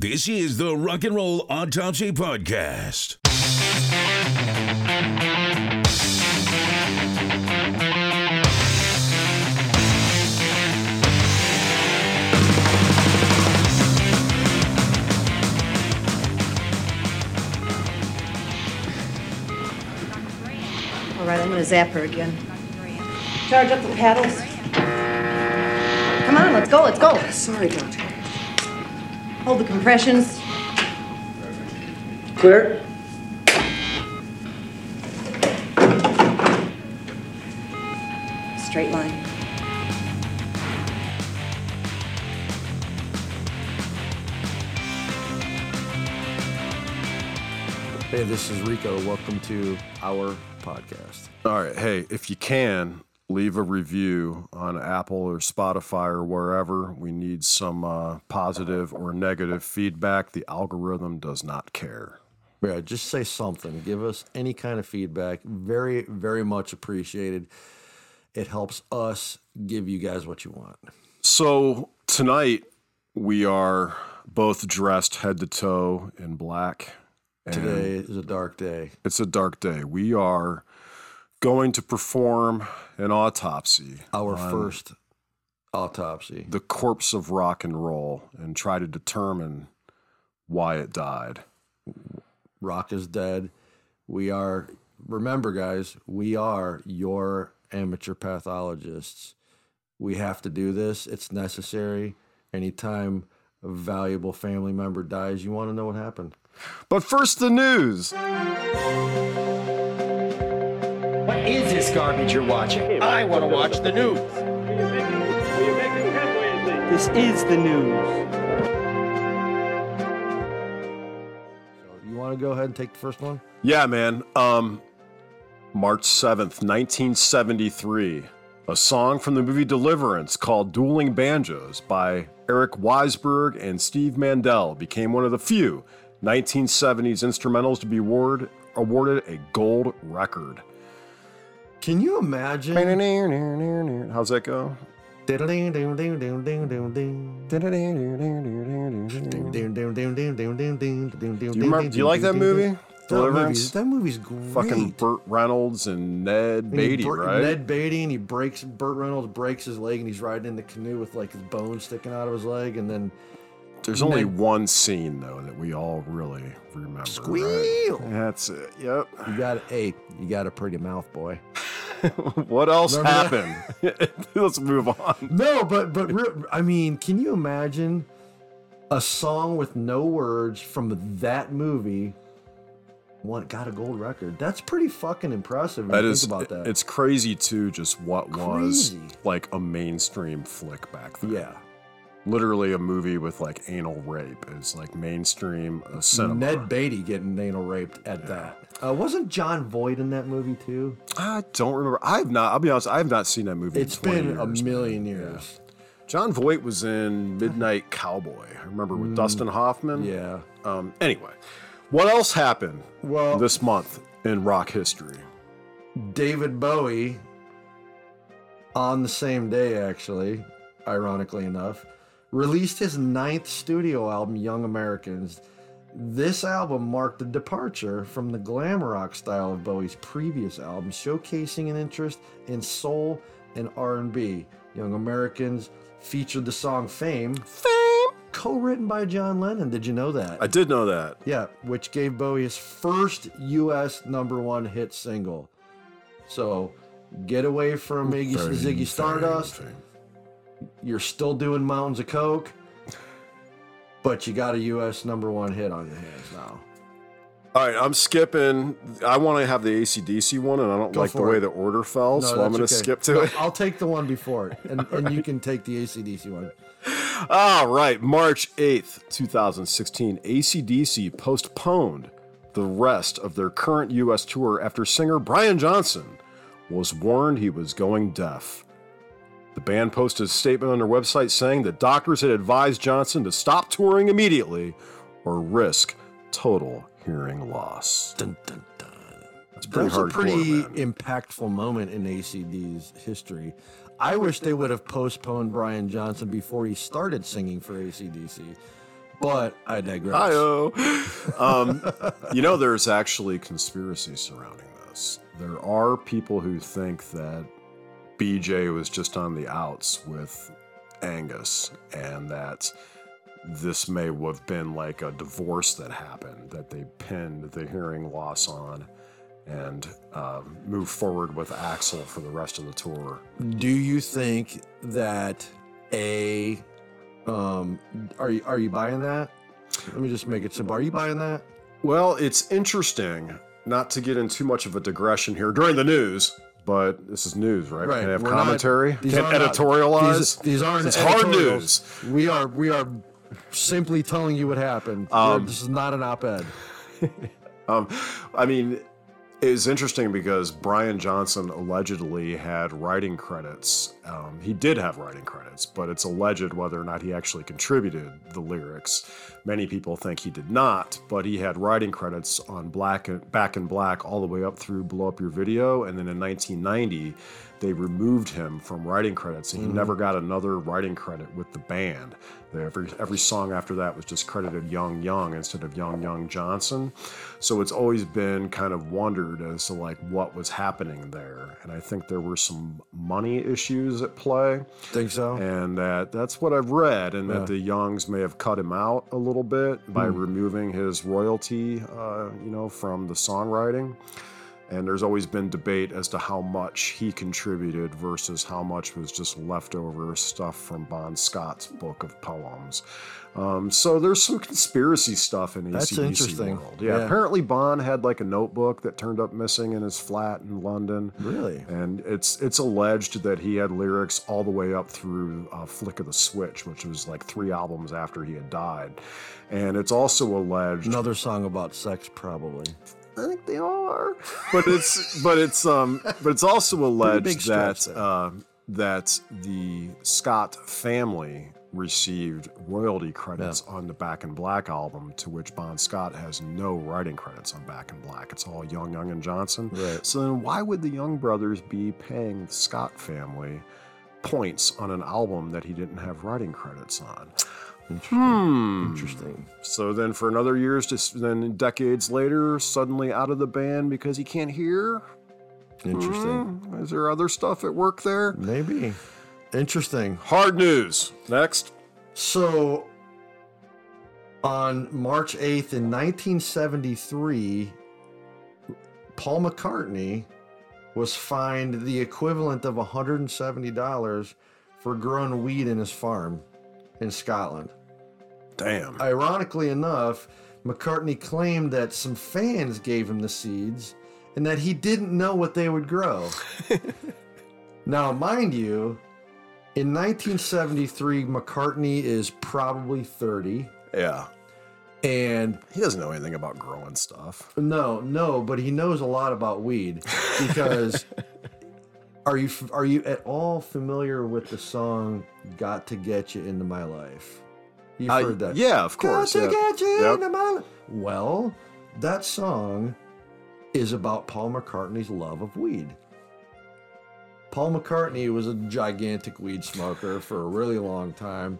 This is the Rock and Roll Autopsy Podcast. All right, I'm going to zap her again. Charge up the paddles. Come on, let's go, let's go. Sorry, Doctor. Hold the compressions. Clear? Straight line. Hey, this is Rico. Welcome to our podcast. All right. Hey, if you can, leave a review on Apple or Spotify or wherever. We need some positive or negative feedback. The algorithm does not care. Yeah, just say something. Give us any kind of feedback. Very, very much appreciated. It helps us give you guys what you want. So tonight we are both dressed head to toe in black. Today is a dark day. It's a dark day. We are going to perform an autopsy. Our first autopsy. The corpse of rock and roll and try to determine why it died. Rock is dead. We are, remember guys, we are your amateur pathologists. We have to do this. It's necessary. Anytime a valuable family member dies, you want to know what happened. But first, the news. What is this garbage you're watching? I want to watch the news. This is the news. So you want to go ahead and take the first one? Yeah, man. March 7th, 1973. A song from the movie Deliverance called Dueling Banjos by Eric Weisberg and Steve Mandel became one of the few 1970s instrumentals to be awarded a gold record. Can you imagine? How's that go? Do Do you like that movie? Deliverance? That movie's great. Fucking Burt Reynolds and Ned Beatty, right? Ned Beatty, and Burt Reynolds breaks his leg, and he's riding in the canoe with like his bone sticking out of his leg, and then There's only one scene though that we all really remember. Squeal! Right? That's it. Yep. you got a pretty mouth, boy. What else Remember happened? Let's move on. No, but I mean, can you imagine a song with no words from that movie? Got a gold record. That's pretty fucking impressive. When you think about that. It's crazy too. Just what was Crazy. like a mainstream flick back then. Yeah. Literally a movie with like anal rape is like mainstream cinema. Ned Beatty getting anal raped at that. Wasn't John Voight in that movie too? I don't remember. I'll be honest. I have not seen that movie. It's in 20 been a years, million man. years. Yeah. John Voight was in Midnight Cowboy. I remember with Dustin Hoffman. Yeah. Anyway, what else happened Well, this month in rock history? David Bowie, on the same day, actually, ironically enough, released his 9th studio album, Young Americans. This album marked a departure from the glam rock style of Bowie's previous albums, showcasing an interest in soul and R&B. Young Americans featured the song Fame, co-written by John Lennon. Did you know that? I did know that. Yeah, which gave Bowie his first U.S. #1 hit single. So, get away from Ziggy Stardust. You're still doing Mountains of Coke, but you got a U.S. #1 hit on your hands now. All right, I'm skipping. I want to have the AC/DC one, and I don't like the way the order fell, No, so I'm that's going to okay. skip to No, it. I'll take the one before it, and you can take the AC/DC one. All right, March 8th, 2016, AC/DC postponed the rest of their current U.S. tour after singer Brian Johnson was warned he was going deaf. The band posted a statement on their website saying that doctors had advised Johnson to stop touring immediately or risk total hearing loss. Dun, dun, dun. It's That pretty was a hardcore, pretty man. impactful moment in ACD's history. I wish they would have postponed Brian Johnson before he started singing for AC/DC. But I digress. Hi-oh. There's actually conspiracy surrounding this. There are people who think that BJ was just on the outs with Angus, and that this may have been like a divorce that happened, that they pinned the hearing loss on and moved forward with Axl for the rest of the tour. Do you think that are you buying that? Let me just make it simple. Are you buying that? Well, it's interesting, not to get in too much of a digression here during the news, but this is news, right? Right. Can I have We're commentary? These Can are not- editorialize? These aren't It's hard editorials. news. We are simply telling you what happened. This is not an op-ed. It's interesting because Brian Johnson allegedly had writing credits. He did have writing credits, but it's alleged whether or not he actually contributed the lyrics. Many people think he did not, but he had writing credits on Back in Black all the way up through Blow Up Your Video, and then in 1990, they removed him from writing credits, and he never got another writing credit with the band. Every song after that was just credited Young instead of Young Johnson. So it's always been kind of wondered as to like what was happening there. And I think there were some money issues at play. Think so? And that's what I've read, and that the Youngs may have cut him out a little bit by removing his royalty, from the songwriting. And there's always been debate as to how much he contributed versus how much was just leftover stuff from Bon Scott's book of poems. So there's some conspiracy stuff in That's AC/DC interesting. world. Yeah, apparently Bon had like a notebook that turned up missing in his flat in London. Really? And it's alleged that he had lyrics all the way up through Flick of the Switch, which was like 3 albums after he had died. And it's also alleged Another song about sex, probably. I think they are, but it's also alleged big stretch that the Scott family received royalty credits on the Back in Black album, to which Bon Scott has no writing credits on Back in Black. It's all Young and Johnson. Right. So then why would the Young brothers be paying the Scott family points on an album that he didn't have writing credits on? Interesting. So then for another years, then decades later, suddenly out of the band because he can't hear? Interesting. Is there other stuff at work there? Maybe. Interesting. Hard news. Next. So, on March 8th in 1973, Paul McCartney was fined the equivalent of $170 for growing weed in his farm in Scotland. Damn. Ironically enough, McCartney claimed that some fans gave him the seeds and that he didn't know what they would grow. Now, mind you, in 1973, McCartney is probably 30. Yeah. And He doesn't know anything about growing stuff. no, but he knows a lot about weed because are you at all familiar with the song "Got to Get You Into My Life"? You've heard that? Yeah, of course. Got to get you Yep. into my life. Well, that song is about Paul McCartney's love of weed. Paul McCartney was a gigantic weed smoker for a really long time.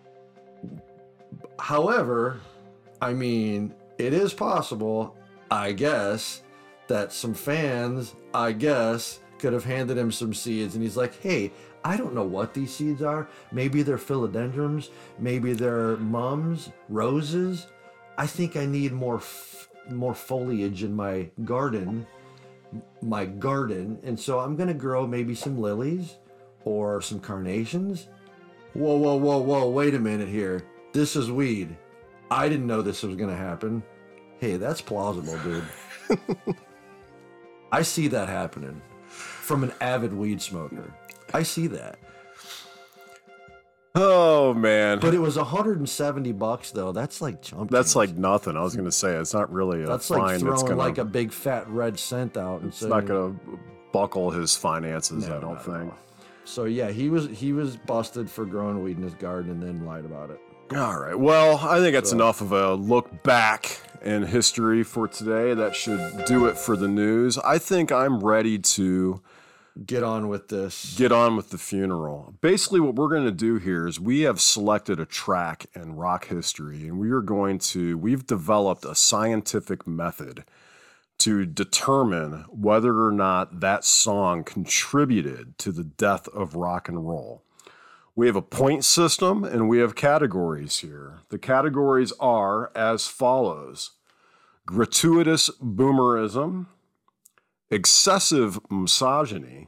However, I mean, it is possible, I guess, that some fans, could have handed him some seeds, and he's like, hey, I don't know what these seeds are. Maybe they're philodendrons. Maybe they're mums, roses. I think I need more foliage in my garden. And so I'm going to grow maybe some lilies or some carnations. Whoa, wait a minute here. This is weed. I didn't know this was going to happen. Hey, that's plausible, dude. I see that happening from an avid weed smoker. I see that. Oh, man. But it was $170 though. That's like chump That's change. like nothing. I was going to say, it's not really a That's fine like that's throwing going like a big fat red cent out and It's not saying- going to buckle his finances, I don't not at think. all. So yeah, he was busted for growing weed in his garden and then lied about it. All right. Well, I think that's enough of a look back in history for today. That should do it for the news. I think I'm ready to Get on with this. Get on with the funeral. Basically, what we're going to do here is we have selected a track in rock history, and we've developed a scientific method to determine whether or not that song contributed to the death of rock and roll. We have a point system and we have categories here. The categories are as follows: gratuitous boomerism, excessive misogyny,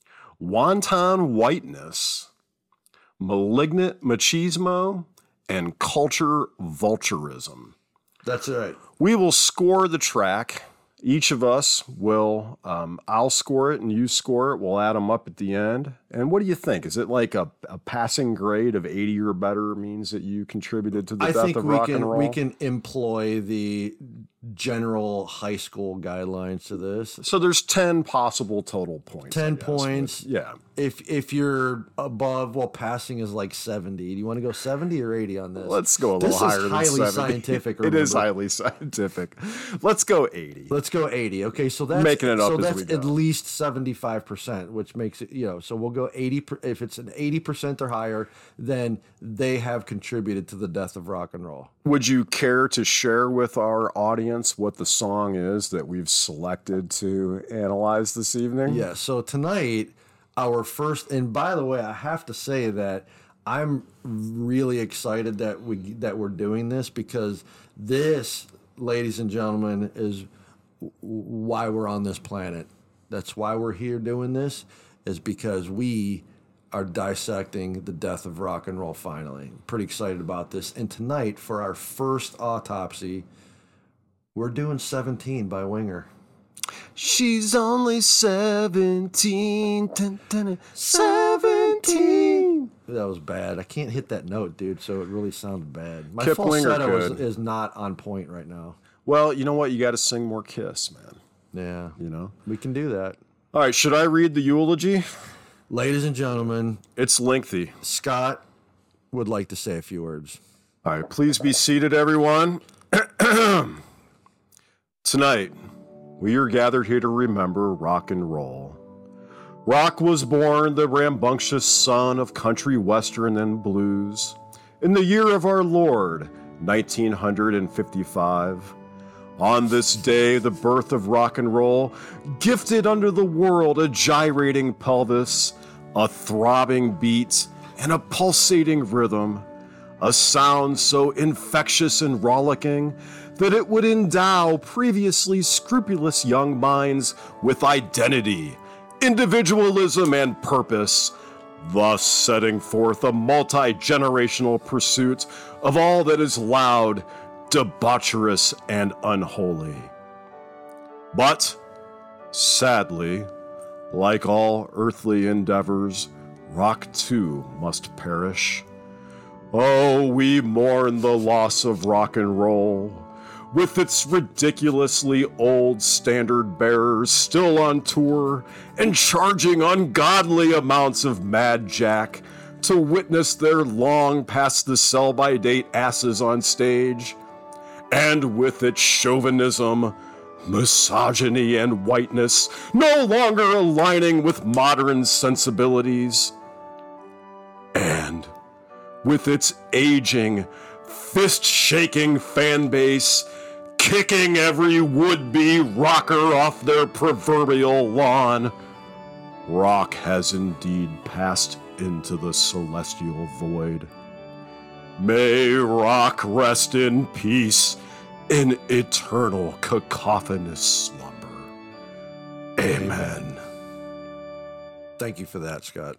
wanton whiteness, malignant machismo, and culture vulturism. That's right. We will score the track. Each of us will, I'll score it and you score it. We'll add them up at the end. And what do you think? Is it like a passing grade of 80 or better means that you contributed to the death of rock and roll? I think we can employ the general high school guidelines to this. So there's 10 possible total points. 10 points. Yeah. If you're above, well, passing is like 70. Do you want to go 70 or 80 on this? Let's go a little higher than 70. This is highly scientific. It is highly scientific. Let's go 80. Let's go 80. Okay, so that's making it up. So as that's we go. at least 75%, which makes it, so we'll go 80. If it's an 80% or higher, then they have contributed to the death of rock and roll. Would you care to share with our audience what the song is that we've selected to analyze this evening? Yeah, so tonight, our first, and by the way, I have to say that I'm really excited that we're doing this, because this, ladies and gentlemen, is why we're on this planet. That's why we're here doing this, is because we are dissecting the death of rock and roll finally. Pretty excited about this. And tonight, for our first autopsy, we're doing 17 by Winger. She's only 17. 17. That was bad. I can't hit that note, dude, so it really sounded bad. My Kip Winger falsetto could. is not on point right now. Well, you know what? You got to sing more Kiss, man. Yeah. You know? We can do that. All right, should I read the eulogy? Ladies and gentlemen, It's lengthy. Scott would like to say a few words. All right, please be seated, everyone. Tonight, we are gathered here to remember rock and roll. Rock was born, the rambunctious son of country western and blues, in the year of our Lord, 1955. On this day, the birth of rock and roll gifted unto the world a gyrating pelvis, a throbbing beat, and a pulsating rhythm, a sound so infectious and rollicking that it would endow previously scrupulous young minds with identity, individualism, and purpose, thus setting forth a multi-generational pursuit of all that is loud, debaucherous, and unholy. But, sadly, like all earthly endeavors, rock too must perish. Oh, we mourn the loss of rock and roll, with its ridiculously old standard bearers still on tour and charging ungodly amounts of Mad Jack to witness their long past the sell-by-date asses on stage, and with its chauvinism, misogyny, and whiteness no longer aligning with modern sensibilities, and with its aging, fist-shaking fan base kicking every would-be rocker off their proverbial lawn, rock has indeed passed into the celestial void. May rock rest in peace in eternal cacophonous slumber. Amen. Thank you for that, Scott.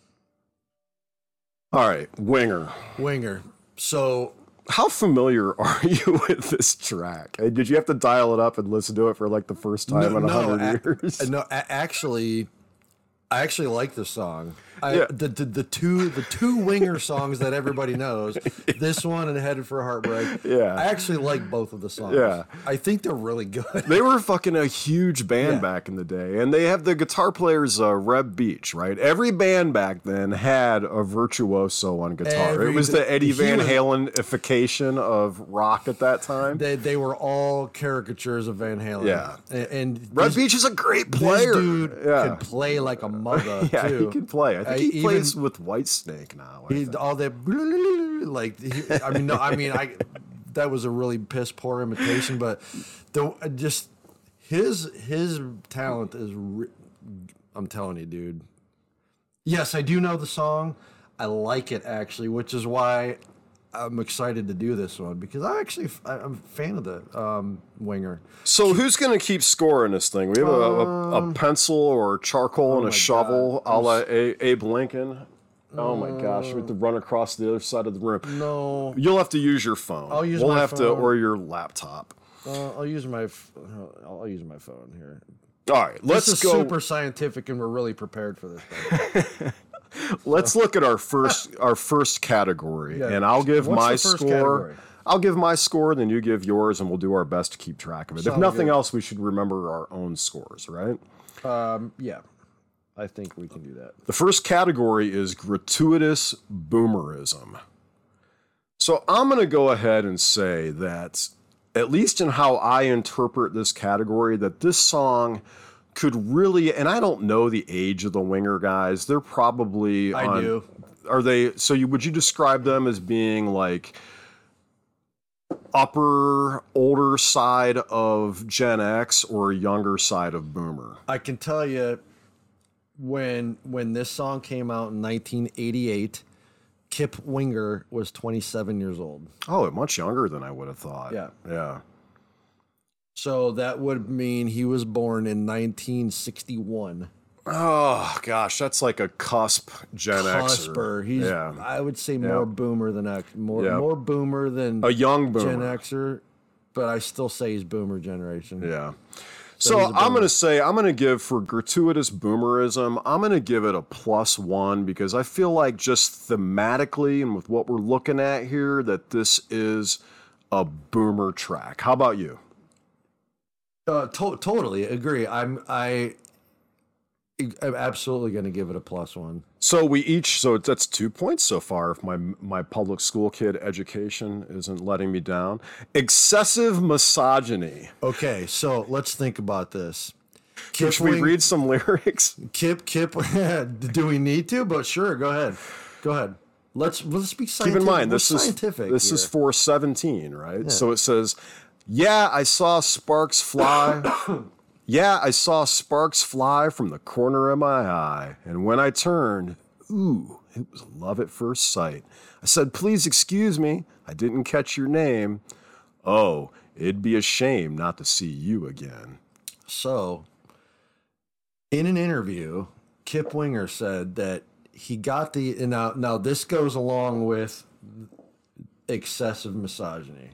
All right, Winger. Winger. So, How familiar are you with this track? Did you have to dial it up and listen to it for like the first time in 100 years? Actually, I actually like this song. Yeah. The two Winger songs that everybody knows, this one and Headed for a Heartbreak. Yeah. I actually like both of the songs. Yeah. I think they're really good. They were fucking a huge band Yeah. back in the day, and they have the guitar player's Reb Beach, right? Every band back then had a virtuoso on guitar. It was the Eddie Van Halen-ification of rock at that time. They were all caricatures of Van Halen. Yeah. And Reb Beach is a great this player. dude Yeah. could play like a mother Yeah, too. he can play. I think he even- plays with Whitesnake now. I think. All that like that was a really piss poor imitation, but just his talent is. I'm telling you, dude. Yes, I do know the song. I like it actually, which is why I'm excited to do this one because I'm a fan of the Winger. So who's going to keep score in this thing? We have a pencil or charcoal and a shovel, a la Abe Lincoln. Oh my gosh, we have to run across the other side of the room. No, You'll have to use your phone. I'll use we'll my have to, phone. or your laptop. I'll use my phone here. All right, let's This is go. super scientific, and we're really prepared for this thing. Let's look at our first category, Yeah. and I'll give What's my the first score. category? I'll give my score, then you give yours, and we'll do our best to keep track of it. If Sounds nothing good. else, we should remember our own scores, right? Yeah, I think we can do that. The first category is gratuitous boomerism. So I'm going to go ahead and say that, at least in how I interpret this category, that this song could really, and I don't know the age of the Winger guys. They're probably I do. Are they? So would you describe them as being like older side of Gen X or younger side of Boomer? I can tell you, when this song came out in 1988, Kip Winger was 27 years old. Oh, much younger than I would have thought. Yeah. Yeah. So that would mean he was born in 1961. Oh gosh, that's like a cusp Gen Xer. Cusper. He's, yeah, I would say, more Boomer than X. More Boomer than a young Gen Boomer. Xer, but I still say he's Boomer generation. Yeah. So So he's a I'm boomer. going to give for gratuitous boomerism, I'm going to give it a +1 because I feel like just thematically and with what we're looking at here that this is a boomer track. How about you? Totally agree. I'm absolutely going to give it a +1. So that's 2 points so far if my public school kid education isn't letting me down. Excessive misogyny. Okay, so let's think about this. Should we read some lyrics? Kip. Do we need to? But sure, go ahead. Let's be scientific. Keep in mind, We're this is scientific. this is here. 417, right? So it says, "Yeah, I saw sparks fly. Yeah, I saw sparks fly from the corner of my eye, and when I turned, ooh, it was love at first sight. I said, please excuse me, I didn't catch your name. Oh, it'd be a shame not to see you again." So, in an interview, Kip Winger said that he got the and now this goes along with excessive misogyny.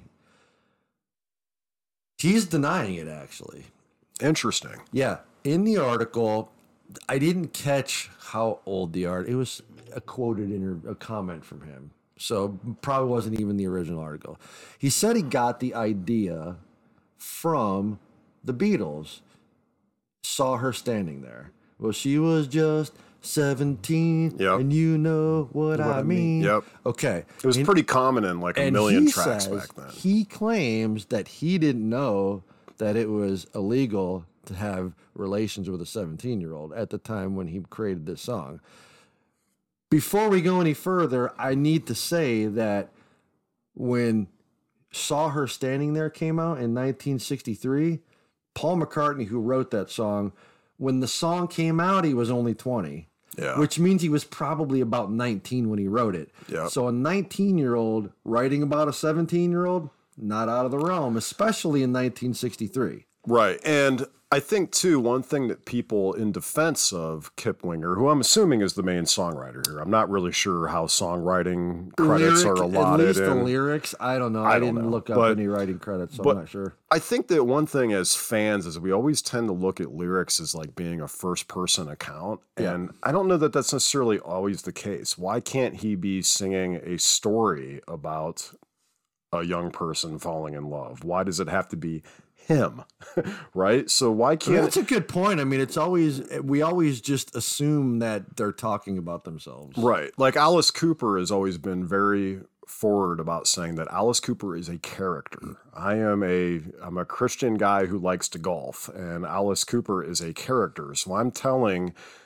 He's denying it actually. Interesting. Yeah, in the article, I didn't catch how old the art. It was a a comment from him, so probably wasn't even the original article. He said he got the idea from the Beatles. Saw her standing there. Well, she was just 17, Yep. and you know what I mean. Yep. Okay. It was pretty common in like a million tracks back then. He claims that he didn't know that it was illegal to have relations with a 17-year-old at the time when he created this song. Before we go any further, I need to say that when Saw Her Standing There came out in 1963, Paul McCartney, who wrote that song, when the song came out, he was only 20. Yeah. Which means he was probably about 19 when he wrote it. Yeah. So a 19-year-old writing about a 17-year-old, not out of the realm, especially in 1963. Right. And I think, too, one thing that people in defense of Kip Winger, who I'm assuming is the main songwriter here, I'm not really sure how songwriting credits are allotted. At least the in. lyrics, I don't know. I I don't didn't know, look up but- any writing credits, so but- I'm not sure. I think that one thing as fans is we always tend to look at lyrics as like being a first person account. Yeah. And I don't know that that's necessarily always the case. Why can't he be singing a story about a young person falling in love? Why does it have to be him? Right? So why can't That's a good point. I mean, we always just assume that they're talking about themselves. Right. Like Alice Cooper has always been very forward about saying that Alice Cooper is a character. I'm a Christian guy who likes to golf, and Alice Cooper is a character. So I'm telling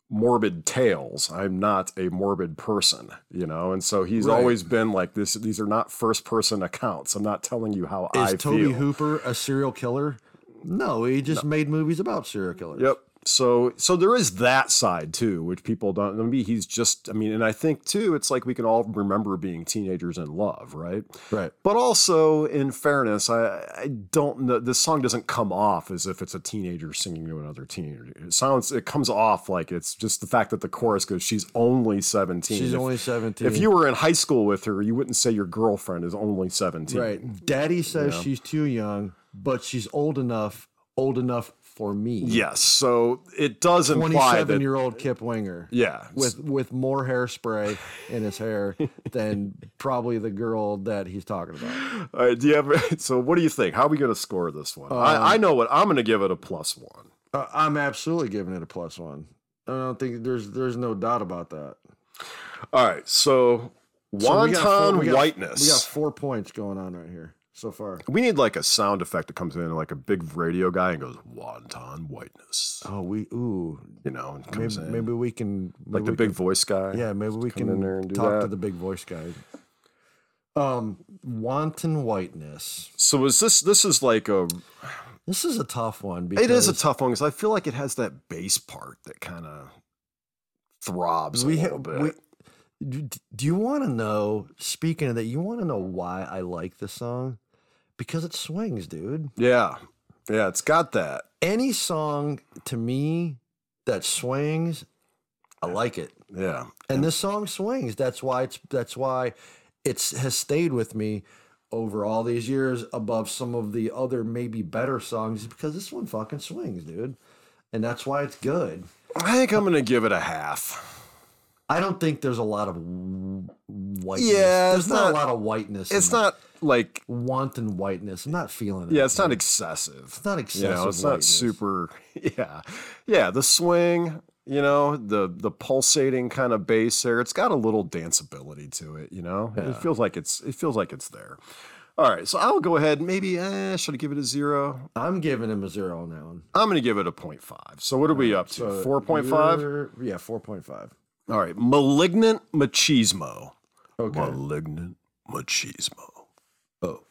morbid tales. I'm not a morbid person, you know? And so he's Right. always been like this. These are not first person accounts. I'm not telling you how I Is Toby feel. Hooper a serial killer? No, he just made movies about serial killers. Yep. So there is that side too, which people don't. Maybe he's just. I mean, and I think too, it's like we can all remember being teenagers in love, right? Right. But also, in fairness, I don't know. This song doesn't come off as if it's a teenager singing to another teenager. It comes off like it's just the fact that the chorus goes, "She's only 17." She's only 17. If you were in high school with her, you wouldn't say your girlfriend is only 17. Right. Daddy says Yeah. she's too young, but she's old enough for me. Yes. So it does imply that. 27-year-old Kip Winger. Yeah. With more hairspray in his hair than probably the girl that he's talking about. All right, do you have? So what do you think? How are we going to score this one? I know what I'm going to give it a +1. I'm absolutely giving it a +1. I don't think there's no doubt about that. All right. So wonton whiteness. We got 4 points going on right here so far. We need like a sound effect that comes in, like a big radio guy and goes wonton whiteness. Oh, you know, and comes in. maybe we can Like the big voice guy. Yeah, maybe we come can in there and do talk that. to the big voice guy. Wanton whiteness. So this is like a. This is a tough one. Because It is a tough one because I feel like it has that bass part that kind of throbs a little bit. Do you want to know? Speaking of that, you want to know why I like this song? Because it swings, dude. Yeah, it's got that. Any song to me that swings, I like it. Yeah, And this song swings. That's why it has stayed with me over all these years above some of the other maybe better songs, because this one fucking swings, dude. And that's why it's good. I think I'm gonna give it a half. I don't think there's a lot of whiteness. Yeah, there's it's not not a lot of whiteness. It's in not like wanton whiteness. I'm not feeling it. yeah, it's not excessive. It's not excessive. You know, it's not whiteness. super. Yeah. The swing. You know, the pulsating kind of bass there. It's got a little danceability to it. You know, it feels like it's there. All right, so I'll go ahead. Maybe should I give it a 0? I'm giving him a 0 on that one. I'm going to give it a 0.5. So what are we up to? 4.5. Yeah, 4.5. All right, malignant machismo. Okay. Malignant machismo. Oh.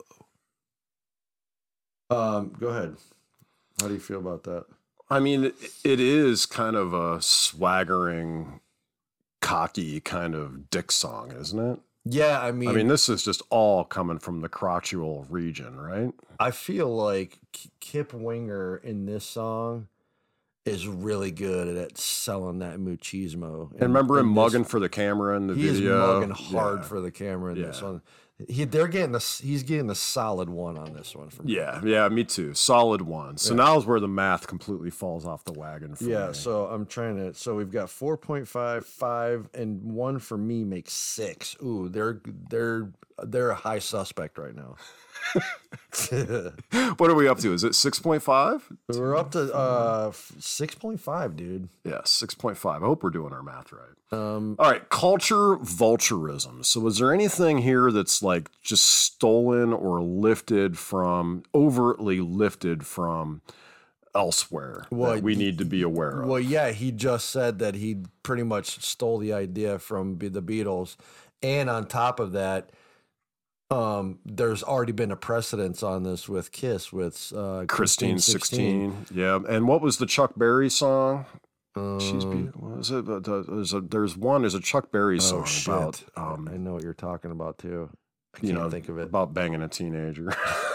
Go ahead. How do you feel about that? I mean, it is kind of a swaggering, cocky kind of dick song, isn't it? Yeah, I mean, this is just all coming from the crotchual region, right? I feel like Kip Winger in this song is really good at selling that machismo. And remember him mugging for the camera in the he video? Is mugging hard for the camera in this one. He's getting the solid 1 on this one from me. Yeah, me too. Solid 1. So now is where the math completely falls off the wagon for me. So I'm trying to. So we've got 4.5, 5, and 1 for me makes 6. Ooh, they're a high suspect right now. What are we up to? Is it 6.5? We're up to 6.5, dude. Yeah, 6.5. I hope we're doing our math right. All right, culture vulturism. So is there anything here that's like just stolen or overtly lifted from elsewhere that we need to be aware of? Well, yeah, he just said that he pretty much stole the idea from the Beatles. And on top of that, there's already been a precedence on this with Kiss with Christine 16. Yeah, and what was the Chuck Berry song? She's beautiful. What was it? There's a Chuck Berry song about. I know what you're talking about too. I can't think of it. About banging a teenager.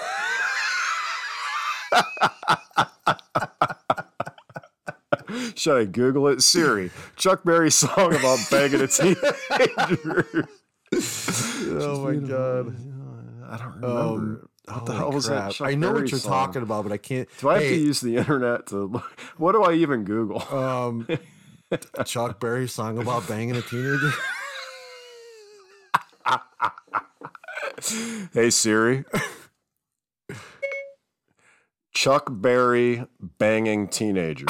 Should I Google it? Siri, Chuck Berry song about banging a teenager. Oh my God. I don't remember. What the hell was that? Chuck I know Berry what you're song? talking about, but I can't. Do I have to use the internet to look? What do I even Google? Chuck Berry song about banging a teenager? Hey Siri. Chuck Berry banging teenager.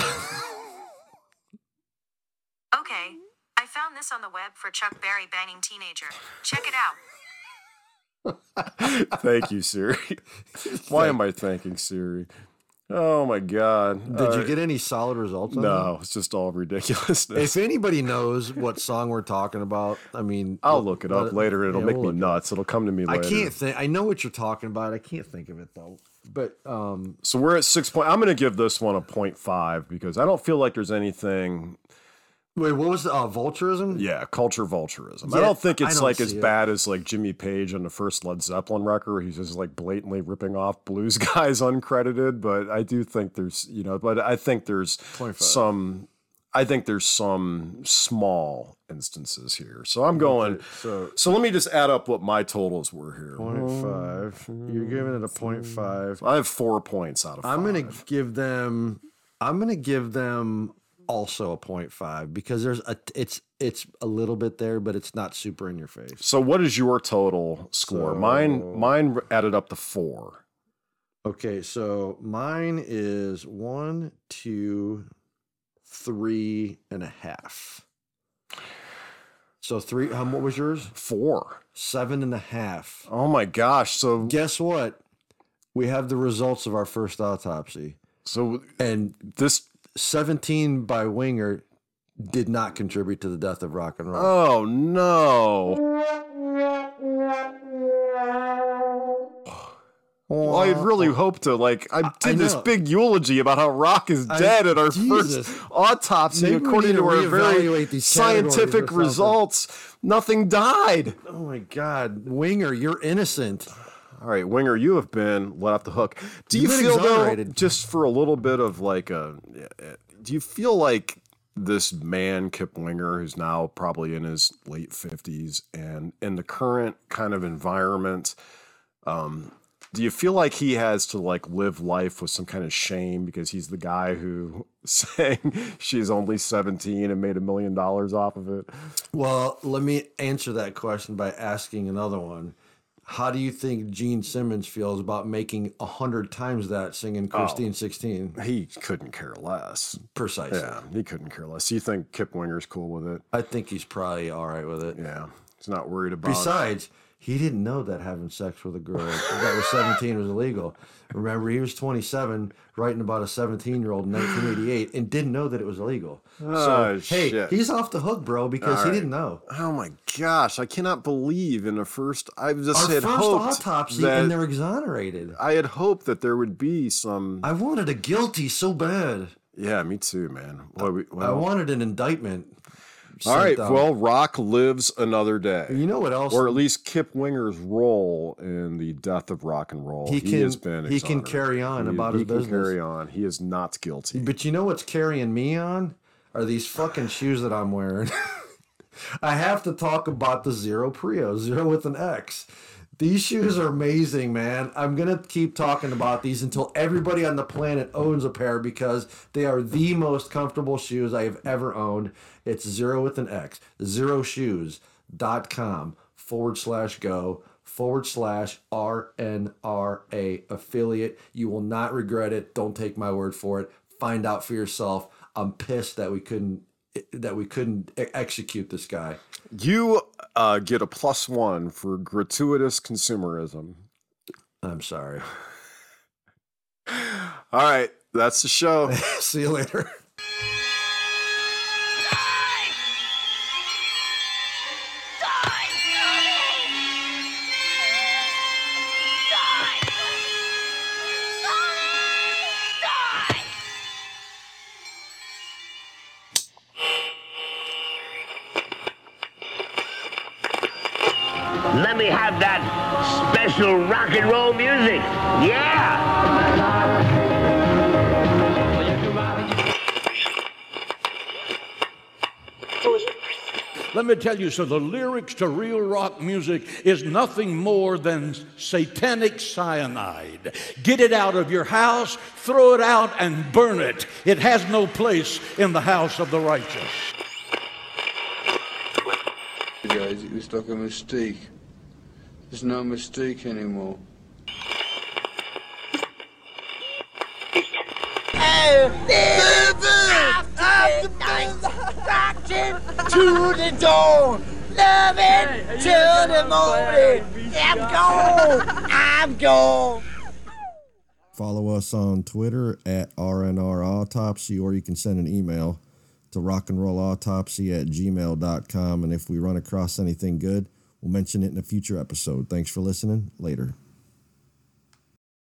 Okay, I found this on the web for Chuck Berry banging teenager. Check it out. Thank you, Siri. Why am I thanking Siri? Oh my God! Did you get any solid results on that? No, it's just all ridiculousness. If anybody knows what song we're talking about, I mean, I'll look it up later. It'll make me nuts. It'll come to me later. I can't think. I know what you're talking about. I can't think of it though. But so we're at 6 point. I'm going to give this one a 0.5 because I don't feel like there's anything. Wait, what was the Vulturism? Yeah, culture vulturism. Yeah, I don't think I it's don't like see as it. bad as like Jimmy Page on the first Led Zeppelin record. Where he's just like blatantly ripping off blues guys uncredited. But I do think there's, but I think there's 0.5. some. I think there's some small instances here. So I'm going. So So let me just add up what my totals were here. 0.5. You're giving it a 0.5. I have 4 points out of 5. I'm gonna give them also a 0.5 because it's a little bit there, but it's not super in your face. So what is your total score? So- Mine added up to 4. Okay, so mine is 1, 2, 3.5. So what was yours? 4. 7.5. Oh my gosh. So Guess what? We have the results of our first autopsy. And this 17 by Winger did not contribute to the death of rock and roll. Oh no. Well, I'd really hope to I did this know. big eulogy about how rock is dead at our Jesus. first autopsy Maybe we according need to to our very reevaluate these categories or scientific something. results. Nothing died. Oh my God, Winger, you're innocent. All right, Winger, you have been let off the hook. Do you You've been feel though, exonerated. just for a little bit of do you feel like this man, Kip Winger, who's now probably in his late 50s and in the current kind of environment, do you feel like he has to live life with some kind of shame because he's the guy who sang she's only 17 and made $1 million off of it? Well, let me answer that question by asking another one. How do you think Gene Simmons feels about making 100 times that singing Christine 16? He couldn't care less. Precisely. Yeah, he couldn't care less. You think Kip Winger's cool with it? I think he's probably all right with it. Yeah, he's not worried about Besides, he didn't know that having sex with a girl that was 17 was illegal. Remember, he was 27 writing about a 17-year-old in 1988 and didn't know that it was illegal. Oh, hey, shit. he's off the hook, bro, because All he right. didn't know. Oh my gosh, I cannot believe in the first. I just Our had first hoped autopsy, that and they're exonerated. I had hoped that there would be some. I wanted a guilty so bad. Yeah, me too, man. I wanted an indictment. All right, sent down. well, Rock lives another day. You know what else? Or at least Kip Winger's role in the death of rock and roll. He has can- been he can exonerated. carry on about he his can business. carry on. He is not guilty. But you know what's carrying me on? Are these fucking shoes that I'm wearing. I have to talk about the Zero Prio, Zero with an X. These shoes are amazing, man. I'm going to keep talking about these until everybody on the planet owns a pair because they are the most comfortable shoes I have ever owned. It's Zero with an X. ZeroShoes.com/go/RNRA affiliate. You will not regret it. Don't take my word for it. Find out for yourself. I'm pissed that we couldn't execute this guy. You get a +1 for gratuitous consumerism. I'm sorry. All right, that's the show. See you later. Let me have that special rock and roll music. Yeah! Let me tell you, so the lyrics to real rock music is nothing more than satanic cyanide. Get it out of your house, throw it out, and burn it. It has no place in the house of the righteous. Guys, it was like a mistake. There's no mistake anymore. To the dawn, loving till the morning. I'm gone. Follow us on Twitter at RNR Autopsy, or you can send an email to rockandrollautopsy@gmail.com. And if we run across anything good, we'll mention it in a future episode. Thanks for listening. Later.